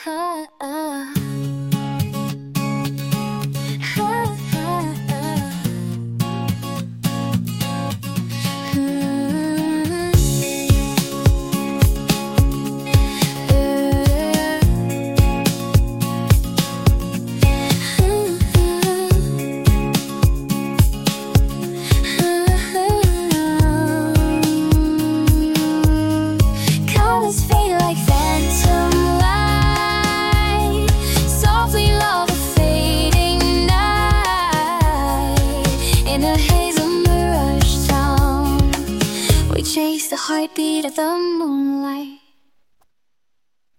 Ah, ah. Colors fade like phantom light, softly lull the fading night. In a haze of mirage town, we chase the heartbeat of the moonlight.